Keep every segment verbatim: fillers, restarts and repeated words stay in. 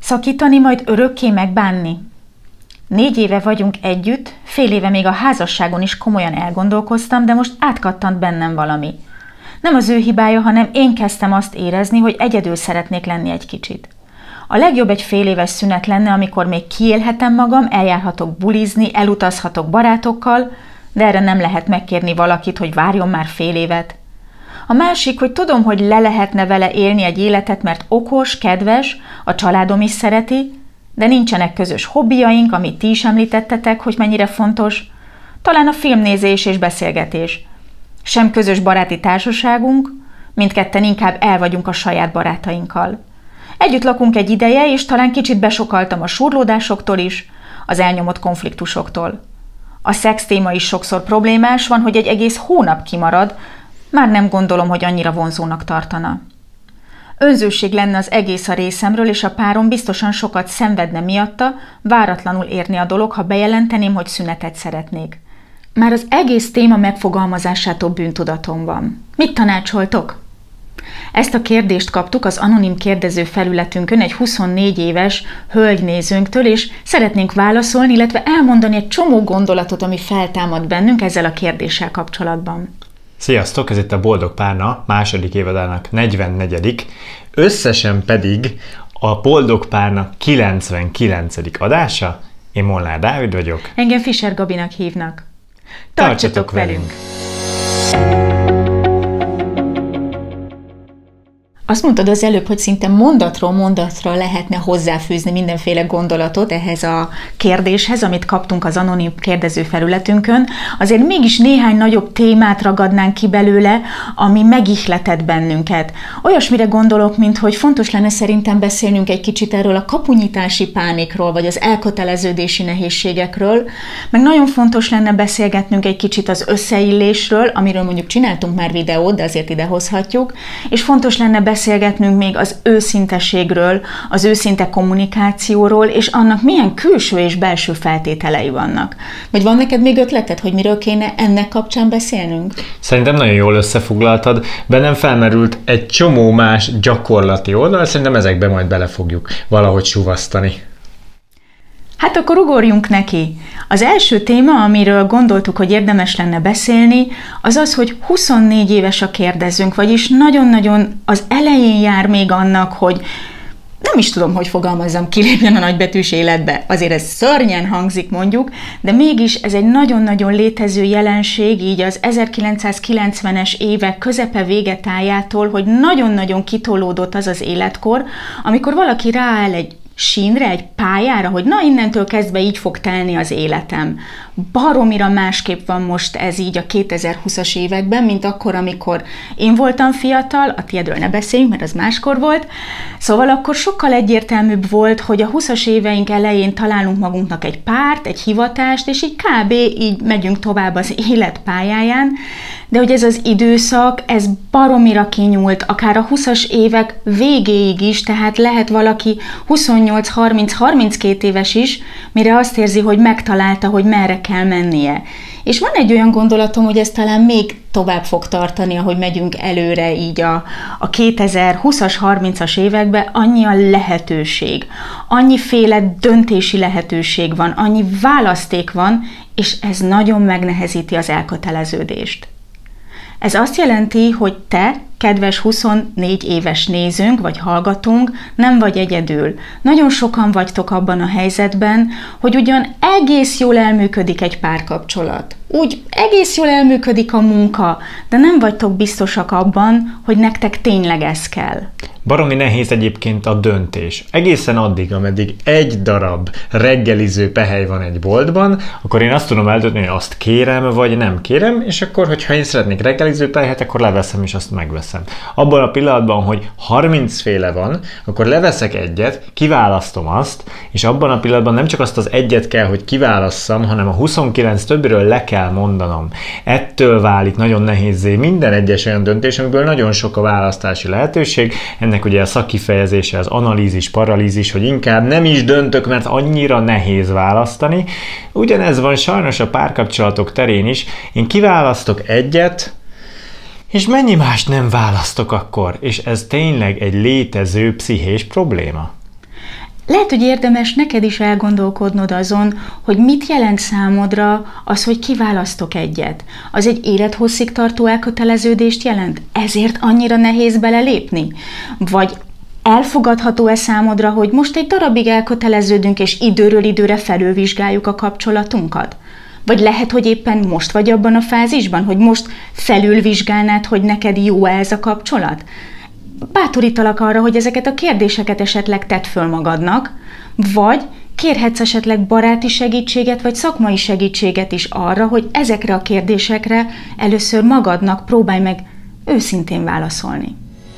Szakítani, majd örökké megbánni? Négy éve vagyunk együtt, fél éve még a házasságon is komolyan elgondolkoztam, de most átkattant bennem valami. Nem az ő hibája, hanem én kezdtem azt érezni, hogy egyedül szeretnék lenni egy kicsit. A legjobb egy fél éves szünet lenne, amikor még kiélhetem magam, eljárhatok bulizni, elutazhatok barátokkal, de erre nem lehet megkérni valakit, hogy várjon már fél évet. A másik, hogy tudom, hogy le lehetne vele élni egy életet, mert okos, kedves, a családom is szereti, de nincsenek közös hobbiaink, amit ti is említettetek, hogy mennyire fontos. Talán a filmnézés és beszélgetés. Sem közös baráti társaságunk, mindketten inkább el vagyunk a saját barátainkkal. Együtt lakunk egy ideje, és talán kicsit besokaltam a surlódásoktól is, az elnyomott konfliktusoktól. A szex téma is sokszor problémás, van, hogy egy egész hónap kimarad, már nem gondolom, hogy annyira vonzónak tartana. Önzőség lenne az egész a részemről, és a párom biztosan sokat szenvedne miatta, váratlanul érni a dolog, ha bejelenteném, hogy szünetet szeretnék. Már az egész téma megfogalmazásától bűntudatom van. Mit tanácsoltok? Ezt a kérdést kaptuk az anonim kérdező felületünkön egy huszonnégy éves hölgynézőnktől, és szeretnénk válaszolni, illetve elmondani egy csomó gondolatot, ami feltámad bennünk ezzel a kérdéssel kapcsolatban. Sziasztok, ez itt a Boldog Párna második évadának negyvennegyedik Összesen pedig a Boldog Párna kilencvenkilencedik adása. Én Molnár Dávid vagyok. Engem Fischer Gabinak hívnak. Tartsatok, Tartsatok velünk! velünk. Azt mondtad az előbb, hogy szinte mondatról mondatra lehetne hozzáfűzni mindenféle gondolatot ehhez a kérdéshez, amit kaptunk az anonim kérdező felületünkön. Azért mégis néhány nagyobb témát ragadnánk ki belőle, ami megihletett bennünket. Olyasmire gondolok, mint hogy fontos lenne szerintem beszélnünk egy kicsit erről a kapunyítási pánikról, vagy az elköteleződési nehézségekről, meg nagyon fontos lenne beszélgetnünk egy kicsit az összeillésről, amiről mondjuk csináltunk már videót, de azért idehozhatjuk, és fontos lenne beszélgetnünk beszélgetnünk még az őszinteségről, az őszinte kommunikációról, és annak milyen külső és belső feltételei vannak. Vagy van neked még ötleted, hogy miről kéne ennek kapcsán beszélnünk? Szerintem nagyon jól összefoglaltad. Bennem felmerült egy csomó más gyakorlati oldal, szerintem ezekbe majd bele fogjuk valahogy suvasztani. Hát akkor ugorjunk neki. Az első téma, amiről gondoltuk, hogy érdemes lenne beszélni, az az, hogy huszonnégy éves a kérdezőnk, vagyis nagyon-nagyon az elején jár még annak, hogy nem is tudom, hogy fogalmazzam, kilépjen a nagybetűs életbe. Azért ez szörnyen hangzik mondjuk, de mégis ez egy nagyon-nagyon létező jelenség, így az ezerkilencszázkilencvenes évek közepe végetájától, hogy nagyon-nagyon kitolódott az az életkor, amikor valaki rááll egy sínre, egy pályára, hogy na innentől kezdve így fog telni az életem. Baromira másképp van most ez így a kétezer-húszas években, mint akkor, amikor én voltam fiatal, a tiédről ne beszéljünk, mert az máskor volt. Szóval akkor sokkal egyértelműbb volt, hogy a húszas éveink elején találunk magunknak egy párt, egy hivatást, és így kb. Így megyünk tovább az élet pályáján, de hogy ez az időszak, ez baromira kinyúlt, akár a húszas évek végéig is, tehát lehet valaki huszonnyolc harminc harminckét éves is, mire azt érzi, hogy megtalálta, hogy merre kell mennie. És van egy olyan gondolatom, hogy ez talán még tovább fog tartani, ahogy megyünk előre így a, a kétezer-húszas, harmincas években, annyi a lehetőség, annyiféle döntési lehetőség van, annyi választék van, és ez nagyon megnehezíti az elköteleződést. Ez azt jelenti, hogy te, kedves huszonnégy éves nézőnk vagy hallgatónk, nem vagy egyedül. Nagyon sokan vagytok abban a helyzetben, hogy ugyan egész jól elműködik egy párkapcsolat. Úgy egész jól elműködik a munka, de nem vagytok biztosak abban, hogy nektek tényleg ez kell. Baromi nehéz egyébként a döntés. Egészen addig, ameddig egy darab reggeliző pehely van egy boltban, akkor én azt tudom eldönteni, hogy azt kérem, vagy nem kérem, és akkor, hogyha én szeretnék reggeliző pehelyet, akkor leveszem, és azt megveszem. Abban a pillanatban, hogy harminc féle van, akkor leveszek egyet, kiválasztom azt, és abban a pillanatban nem csak azt az egyet kell, hogy kiválasszam, hanem a huszonkilenc többiről le kell mondanom. Ettől válik nagyon nehézzé minden egyes olyan döntés, amiből nagyon sok a választási lehetőség. Ennek ugye a szakkifejezése az analízis, paralízis, hogy inkább nem is döntök, mert annyira nehéz választani. Ugyanez van sajnos a párkapcsolatok terén is. Én kiválasztok egyet, és mennyi más nem választok akkor? És ez tényleg egy létező pszichés probléma? Lehet, hogy érdemes neked is elgondolkodnod azon, hogy mit jelent számodra az, hogy kiválasztok egyet. Az egy élethosszig tartó elköteleződést jelent? Ezért annyira nehéz belelépni? Vagy elfogadható-e számodra, hogy most egy darabig elköteleződünk, és időről időre felülvizsgáljuk a kapcsolatunkat? Vagy lehet, hogy éppen most vagy abban a fázisban, hogy most felülvizsgálnád, hogy neked jó ez a kapcsolat? Bátorítalak arra, hogy ezeket a kérdéseket esetleg tedd föl magadnak, vagy kérhetsz esetleg baráti segítséget, vagy szakmai segítséget is arra, hogy ezekre a kérdésekre először magadnak próbálj meg őszintén válaszolni.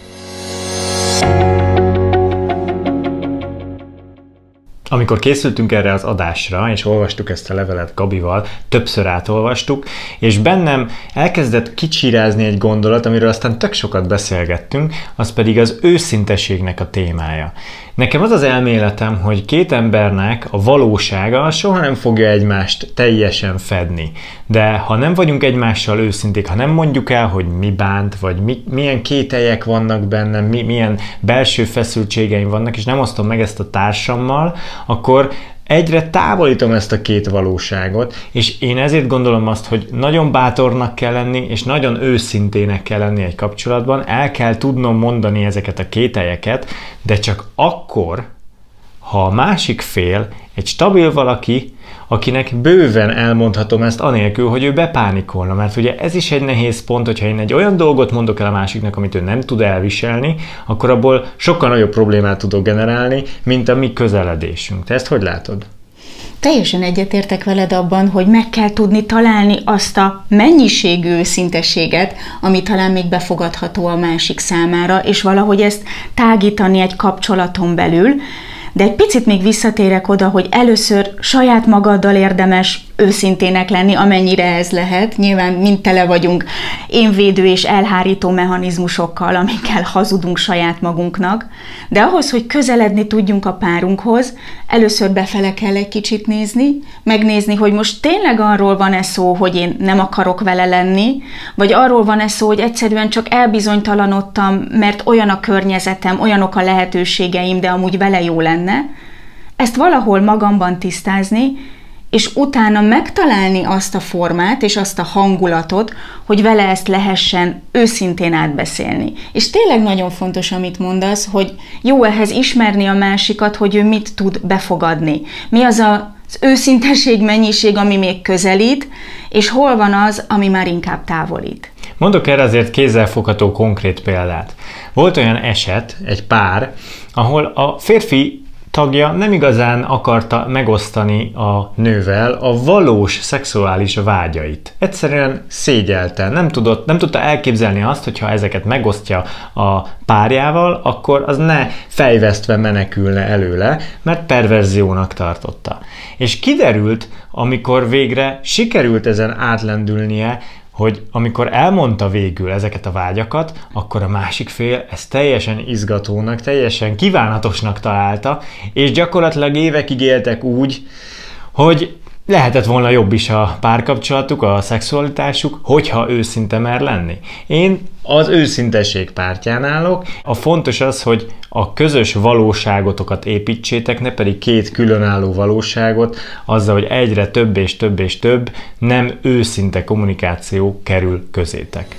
Amikor készültünk erre az adásra, és olvastuk ezt a levelet Gabival, többször átolvastuk, és bennem elkezdett kicsirázni egy gondolat, amiről aztán tök sokat beszélgettünk, az pedig az őszinteségnek a témája. Nekem az az elméletem, hogy két embernek a valósága soha nem fogja egymást teljesen fedni. De ha nem vagyunk egymással őszinték, ha nem mondjuk el, hogy mi bánt, vagy mi, milyen kételyek vannak bennem, mi, milyen belső feszültségeim vannak, és nem osztom meg ezt a társammal, akkor egyre távolítom ezt a két valóságot, és én ezért gondolom azt, hogy nagyon bátornak kell lenni, és nagyon őszintének kell lenni egy kapcsolatban, el kell tudnom mondani ezeket a kételyeket, de csak akkor, ha a másik fél egy stabil valaki, akinek bőven elmondhatom ezt anélkül, hogy ő bepánikolna, mert ugye ez is egy nehéz pont, hogyha én egy olyan dolgot mondok el a másiknak, amit ő nem tud elviselni, akkor abból sokkal nagyobb problémát tudok generálni, mint a mi közeledésünk. Te ezt hogy látod? Teljesen egyetértek veled abban, hogy meg kell tudni találni azt a mennyiségű őszintességet, ami talán még befogadható a másik számára, és valahogy ezt tágítani egy kapcsolaton belül. De egy picit még visszatérek oda, hogy először saját magaddal érdemes őszintének lenni, amennyire ez lehet. Nyilván mind tele vagyunk énvédő és elhárító mechanizmusokkal, amikkel hazudunk saját magunknak. De ahhoz, hogy közeledni tudjunk a párunkhoz, először befele kell egy kicsit nézni, megnézni, hogy most tényleg arról van-e szó, hogy én nem akarok vele lenni, vagy arról van-e szó, hogy egyszerűen csak elbizonytalanodtam, mert olyan a környezetem, olyanok a lehetőségeim, de amúgy vele jó lenne. Ezt valahol magamban tisztázni, és utána megtalálni azt a formát és azt a hangulatot, hogy vele ezt lehessen őszintén átbeszélni. És tényleg nagyon fontos, amit mondasz, hogy jó ehhez ismerni a másikat, hogy ő mit tud befogadni. Mi az az őszintesség mennyiség, ami még közelít, és hol van az, ami már inkább távolít. Mondok erre azért kézzelfogható konkrét példát. Volt olyan eset, egy pár, ahol a férfi tagja nem igazán akarta megosztani a nővel a valós szexuális vágyait. Egyszerűen szégyelte, nem, tudott, nem tudta elképzelni azt, hogyha ezeket megosztja a párjával, akkor az ne fejvesztve menekülne előle, mert perverziónak tartotta. És kiderült, amikor végre sikerült ezen átlendülnie, hogy amikor elmondta végül ezeket a vágyakat, akkor a másik fél ezt teljesen izgatónak, teljesen kívánatosnak találta, és gyakorlatilag évekig éltek úgy, hogy lehetett volna jobb is a párkapcsolatuk, a szexualitásuk, hogyha őszinte mer lenni. Én az őszintesség pártján állok. A fontos az, hogy a közös valóságotokat építsétek, ne pedig két különálló valóságot, azzal, hogy egyre több és több és több nem őszinte kommunikáció kerül közétek.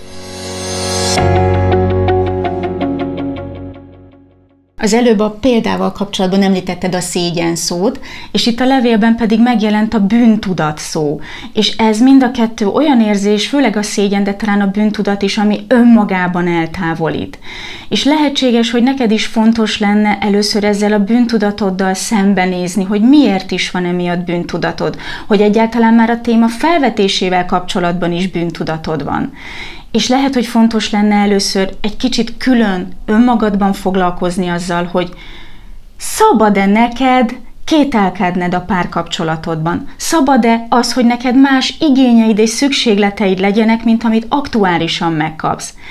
Az előbb a példával kapcsolatban említetted a szégyen szót, és itt a levélben pedig megjelent a bűntudat szó. És ez mind a kettő olyan érzés, főleg a szégyen, de talán a bűntudat is, ami önmagában eltávolít. És lehetséges, hogy neked is fontos lenne először ezzel a bűntudatoddal szembenézni, hogy miért is van emiatt bűntudatod, hogy egyáltalán már a téma felvetésével kapcsolatban is bűntudatod van. És lehet, hogy fontos lenne először egy kicsit külön önmagadban foglalkozni azzal, hogy szabad-e neked kételkedned a párkapcsolatodban? Szabad-e az, hogy neked más igényeid és szükségleteid legyenek, mint amit aktuálisan megkapsz?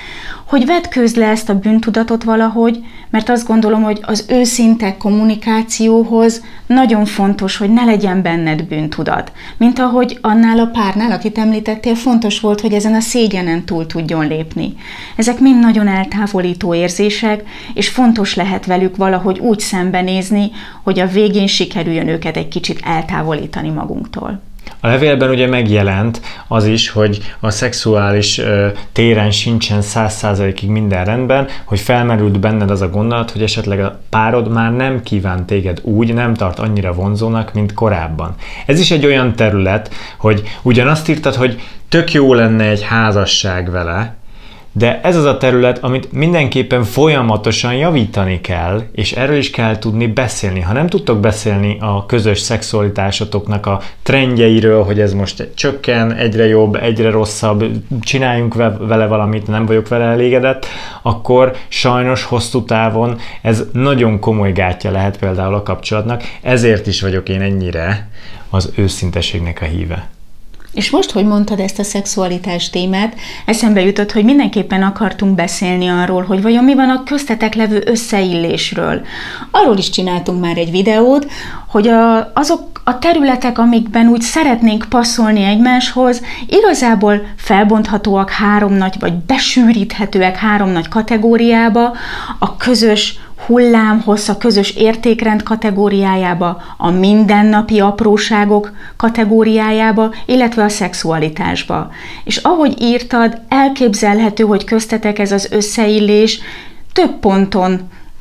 hogy vetkőzd le ezt a bűntudatot valahogy, mert azt gondolom, hogy az őszinte kommunikációhoz nagyon fontos, hogy ne legyen benned bűntudat. Mint ahogy annál a párnál, akit említettél, fontos volt, hogy ezen a szégyenen túl tudjon lépni. Ezek mind nagyon eltávolító érzések, és fontos lehet velük valahogy úgy szembenézni, hogy a végén sikerüljön őket egy kicsit eltávolítani magunktól. A levélben ugye megjelent az is, hogy a szexuális ö, téren sincsen száz százalékig minden rendben, hogy felmerült benned az a gondolat, hogy esetleg a párod már nem kíván téged úgy, nem tart annyira vonzónak, mint korábban. Ez is egy olyan terület, hogy ugyanazt írtad, hogy tök jó lenne egy házasság vele, de ez az a terület, amit mindenképpen folyamatosan javítani kell, és erről is kell tudni beszélni. Ha nem tudtok beszélni a közös szexualitásotoknak a trendjeiről, hogy ez most csökken, egyre jobb, egyre rosszabb, csináljunk vele valamit, nem vagyok vele elégedett, akkor sajnos hosszú távon ez nagyon komoly gátja lehet például a kapcsolatnak, ezért is vagyok én ennyire az őszinteségnek a híve. És most, hogy mondtad ezt a szexualitás témát, eszembe jutott, hogy mindenképpen akartunk beszélni arról, hogy vajon mi van a köztetek levő összeillésről. Arról is csináltunk már egy videót, hogy a, azok a területek, amikben úgy szeretnénk passzolni egymáshoz, igazából felbonthatóak három nagy, vagy besűríthetőek három nagy kategóriába, a közös hullámhossz, a közös értékrend kategóriájába, a mindennapi apróságok kategóriájába, illetve a szexualitásba. És ahogy írtad, elképzelhető, hogy köztetek ez az összeillés több ponton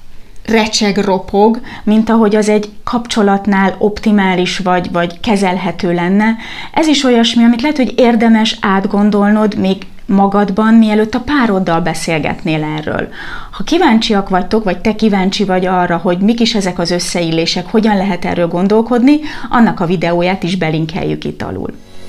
recseg, ropog, mint ahogy az egy kapcsolatnál optimális vagy, vagy kezelhető lenne. Ez is olyasmi, amit lehet, hogy érdemes átgondolnod még magadban, mielőtt a pároddal beszélgetnél erről. Ha kíváncsiak vagytok, vagy te kíváncsi vagy arra, hogy mik is ezek az összeillések, hogyan lehet erről gondolkodni, annak a videóját is belinkeljük itt alul.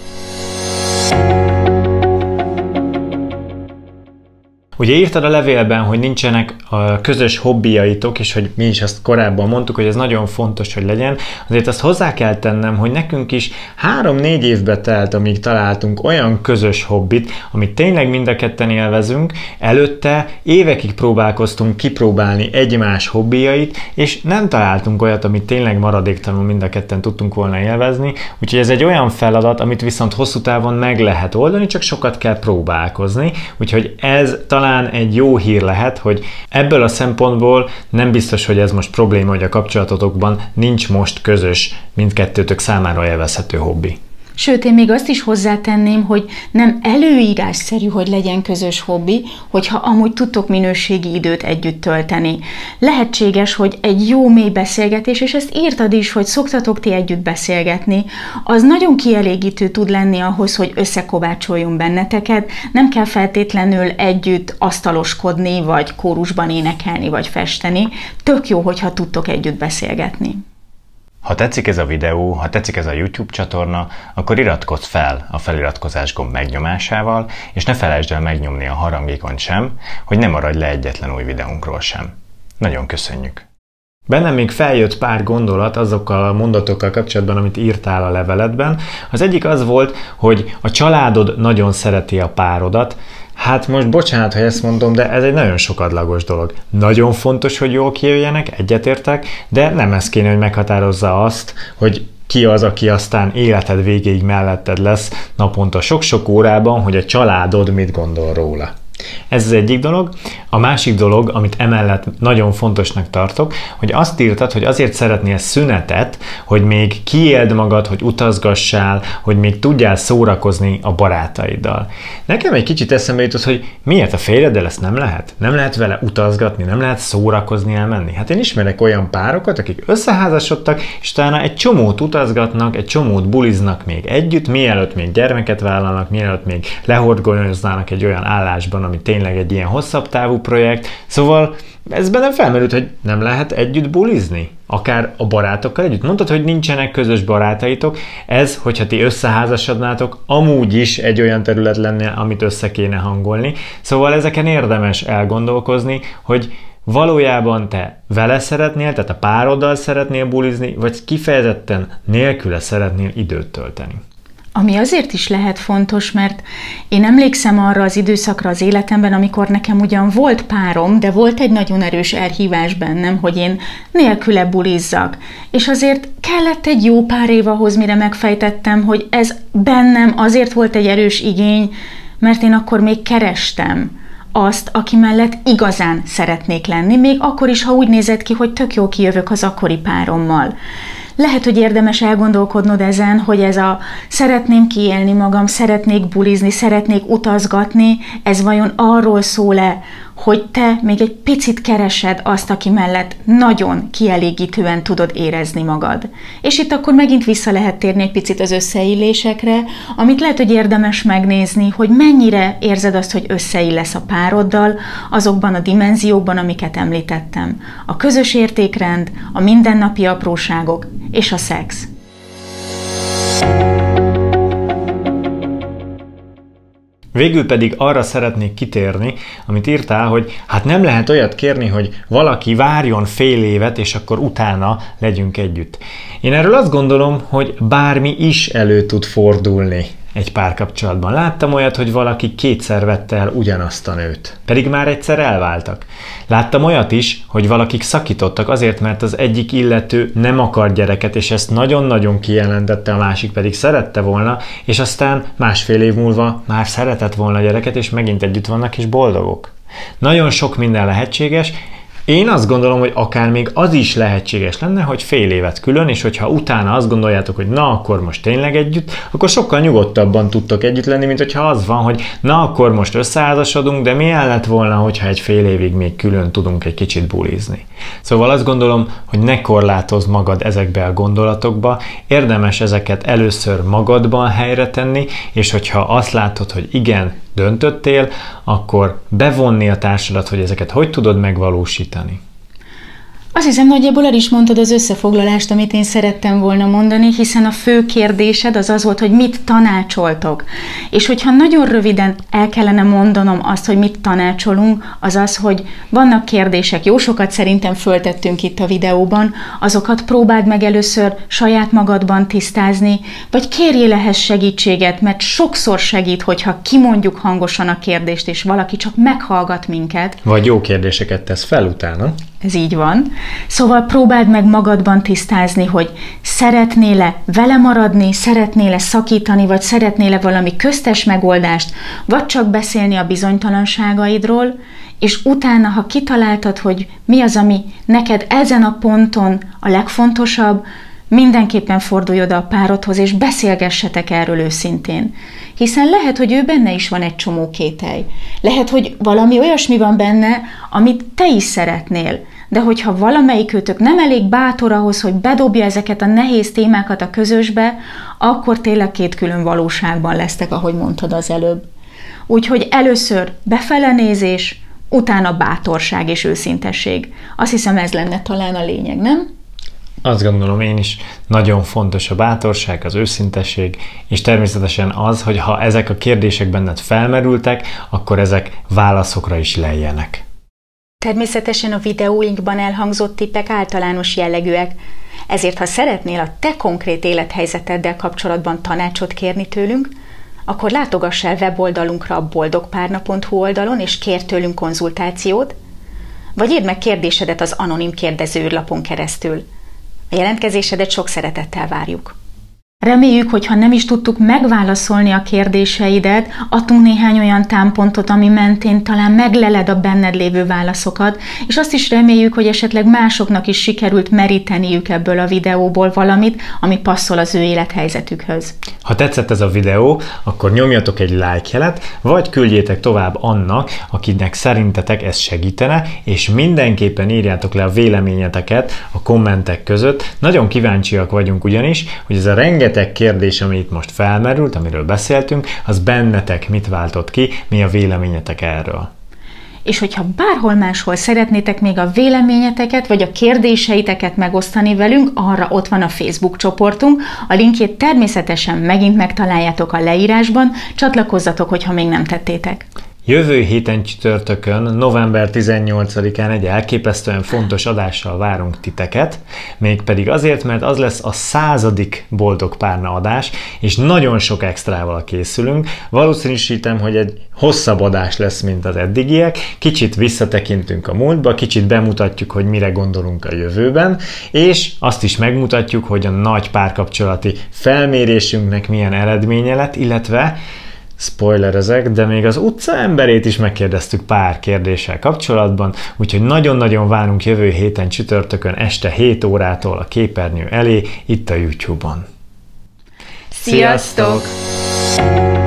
Ugye írtad a levélben, hogy nincsenek a közös hobbiaitok, és hogy mi is azt korábban mondtuk, hogy ez nagyon fontos, hogy legyen. Azért azt hozzá kell tennem, hogy nekünk is három-négy évbe telt, amíg találtunk olyan közös hobbit, amit tényleg mind a ketten élvezünk. Előtte évekig próbálkoztunk kipróbálni egymás hobbiait, és nem találtunk olyat, amit tényleg maradéktalanul mind a ketten tudtunk volna élvezni. Úgyhogy ez egy olyan feladat, amit viszont hosszú távon meg lehet oldani, csak sokat kell próbálkozni. Úgyhogy ez talán talán egy jó hír lehet, hogy ebből a szempontból nem biztos, hogy ez most probléma, hogy a kapcsolatotokban nincs most közös, mindkettőtök számára élvezhető hobbi. Sőt, én még azt is hozzátenném, hogy nem előírásszerű, hogy legyen közös hobbi, hogyha amúgy tudtok minőségi időt együtt tölteni. Lehetséges, hogy egy jó mély beszélgetés, és ezt írtad is, hogy szoktatok ti együtt beszélgetni, az nagyon kielégítő tud lenni ahhoz, hogy összekovácsoljon benneteket. Nem kell feltétlenül együtt asztaloskodni, vagy kórusban énekelni, vagy festeni. Tök jó, hogyha tudtok együtt beszélgetni. Ha tetszik ez a videó, ha tetszik ez a YouTube csatorna, akkor iratkozz fel a feliratkozás gomb megnyomásával, és ne felejtsd el megnyomni a harangikont sem, hogy ne maradj le egyetlen új videónkról sem. Nagyon köszönjük! Bennem még feljött pár gondolat azokkal a mondatokkal kapcsolatban, amit írtál a leveledben. Az egyik az volt, hogy a családod nagyon szereti a párodat. Hát most bocsánat, ha ezt mondom, de ez egy nagyon sokadlagos dolog. Nagyon fontos, hogy jól kijöjjenek, egyetértek, de nem ez kéne, hogy meghatározza azt, hogy ki az, aki aztán életed végéig melletted lesz naponta sok-sok órában, hogy a családod mit gondol róla. Ez az egyik dolog. A másik dolog, amit emellett nagyon fontosnak tartok, hogy azt írtad, hogy azért szeretnél szünetet, hogy még kiéld magad, hogy utazgassál, hogy még tudjál szórakozni a barátaiddal. Nekem egy kicsit eszembe jutott, hogy miért a férjeddel ezt nem lehet? Nem lehet vele utazgatni, nem lehet szórakozni, elmenni? Hát én ismerek olyan párokat, akik összeházasodtak, és utána egy csomót utazgatnak, egy csomót buliznak még együtt, mielőtt még gyermeket vállalnak, mielőtt még lehorgonyoznának egy olyan állásban, ami tényleg egy ilyen hosszabb távú projekt. Szóval ez bennem felmerült, hogy nem lehet együtt bulizni? Akár a barátokkal együtt? Mondtad, hogy nincsenek közös barátaitok. Ez, hogyha ti összeházasodnátok, amúgy is egy olyan terület lenne, amit össze kéne hangolni. Szóval ezeken érdemes elgondolkozni, hogy valójában te vele szeretnél, tehát a pároddal szeretnél bulizni, vagy kifejezetten nélküle szeretnél időt tölteni. Ami azért is lehet fontos, mert én emlékszem arra az időszakra az életemben, amikor nekem ugyan volt párom, de volt egy nagyon erős elhívás bennem, hogy én nélküle bulizzak. És azért kellett egy jó pár év ahhoz, mire megfejtettem, hogy ez bennem azért volt egy erős igény, mert én akkor még kerestem azt, aki mellett igazán szeretnék lenni, még akkor is, ha úgy nézett ki, hogy tök jó kijövök az akkori párommal. Lehet, hogy érdemes elgondolkodnod ezen, hogy ez a szeretném kiélni magam, szeretnék bulizni, szeretnék utazgatni, ez vajon arról szól-e, hogy te még egy picit keresed azt, aki mellett nagyon kielégítően tudod érezni magad. És itt akkor megint vissza lehet térni egy picit az összeillésekre, amit lehet, hogy érdemes megnézni, hogy mennyire érzed azt, hogy összeillesz a pároddal, azokban a dimenziókban, amiket említettem. A közös értékrend, a mindennapi apróságok és a szex. Végül pedig arra szeretnék kitérni, amit írtál, hogy hát nem lehet olyat kérni, hogy valaki várjon fél évet, és akkor utána legyünk együtt. Én erről azt gondolom, hogy bármi is elő tud fordulni egy párkapcsolatban. Láttam olyat, hogy valaki kétszer vette el ugyanazt a nőt, pedig már egyszer elváltak. Láttam olyat is, hogy valakik szakítottak azért, mert az egyik illető nem akar gyereket, és ezt nagyon-nagyon kijelentette, a másik pedig szerette volna, és aztán másfél év múlva már szeretett volna gyereket, és megint együtt vannak és boldogok. Nagyon sok minden lehetséges. Én azt gondolom, hogy akár még az is lehetséges lenne, hogy fél évet külön, és hogyha utána azt gondoljátok, hogy na, akkor most tényleg együtt, akkor sokkal nyugodtabban tudtok együtt lenni, mint hogyha az van, hogy na, akkor most összeházasodunk, de milyen lett volna, hogyha egy fél évig még külön tudunk egy kicsit bulizni. Szóval azt gondolom, hogy ne korlátozd magad ezekbe a gondolatokba, érdemes ezeket először magadban helyre tenni, és hogyha azt látod, hogy igen, döntöttél, akkor bevonni a társadat, hogy ezeket hogy tudod megvalósítani. Azt hiszem, nagyjából el is mondtad az összefoglalást, amit én szerettem volna mondani, hiszen a fő kérdésed az az volt, hogy mit tanácsoltok. És hogyha nagyon röviden el kellene mondanom azt, hogy mit tanácsolunk, az az, hogy vannak kérdések, jó sokat szerintem föltettünk itt a videóban, azokat próbáld meg először saját magadban tisztázni, vagy kérjél ehhez segítséget, mert sokszor segít, hogyha kimondjuk hangosan a kérdést, és valaki csak meghallgat minket. Vagy jó kérdéseket tesz fel utána. Ez így van. Szóval próbáld meg magadban tisztázni, hogy szeretnél-e vele maradni, szeretnél-e szakítani, vagy szeretnél-e valami köztes megoldást, vagy csak beszélni a bizonytalanságaidról, és utána, ha kitaláltad, hogy mi az, ami neked ezen a ponton a legfontosabb, mindenképpen fordulj oda a párodhoz, és beszélgessetek erről őszintén. Hiszen lehet, hogy ő benne is van egy csomó kételj. Lehet, hogy valami olyasmi van benne, amit te is szeretnél. De hogyha valamelyikőtök nem elég bátor ahhoz, hogy bedobja ezeket a nehéz témákat a közösbe, akkor tényleg két külön valóságban lesztek, ahogy mondtad az előbb. Úgyhogy először befelenézés, utána bátorság és őszintesség. Azt hiszem, ez lenne talán a lényeg, nem? Azt gondolom én is, nagyon fontos a bátorság, az őszintesség, és természetesen az, hogy ha ezek a kérdések benned felmerültek, akkor ezek válaszokra is lejjenek. Természetesen a videóinkban elhangzott tippek általános jellegűek, ezért ha szeretnél a te konkrét élethelyzeteddel kapcsolatban tanácsot kérni tőlünk, akkor látogass el weboldalunkra a boldogpárna pont hu oldalon, és kérj tőlünk konzultációt, vagy írd meg kérdésedet az anonim kérdezőűrlapon keresztül. A jelentkezésedet sok szeretettel várjuk. Reméljük, hogy ha nem is tudtuk megválaszolni a kérdéseidet, adtunk néhány olyan támpontot, ami mentén talán megleled a benned lévő válaszokat, és azt is reméljük, hogy esetleg másoknak is sikerült meríteniük ebből a videóból valamit, ami passzol az ő élethelyzetükhöz. Ha tetszett ez a videó, akkor nyomjatok egy like jelet, vagy küldjétek tovább annak, akinek szerintetek ez segítene, és mindenképpen írjátok le a véleményeteket a kommentek között. Nagyon kíváncsiak vagyunk ugyanis, hogy ez a rengeteg kérdés, ami itt most felmerült, amiről beszéltünk, az bennetek mit váltott ki, mi a véleményetek erről. És hogyha bárhol máshol szeretnétek még a véleményeteket, vagy a kérdéseiteket megosztani velünk, arra ott van a Facebook csoportunk, a linkjét természetesen megint megtaláljátok a leírásban, csatlakozzatok, hogyha még nem tettétek. Jövő héten csütörtökön, november tizennyolcadikán egy elképesztően fontos adással várunk titeket, mégpedig azért, mert az lesz a századik Boldog Párna adás, és nagyon sok extrával készülünk. Valószínűsítem, hogy egy hosszabb adás lesz, mint az eddigiek, kicsit visszatekintünk a múltba, kicsit bemutatjuk, hogy mire gondolunk a jövőben, és azt is megmutatjuk, hogy a nagy párkapcsolati felmérésünknek milyen eredménye lett, illetve spoilerezek, de még az utca emberét is megkérdeztük pár kérdéssel kapcsolatban, úgyhogy nagyon-nagyon várunk jövő héten csütörtökön este hét órától a képernyő elé, itt a YouTube-on. Sziasztok!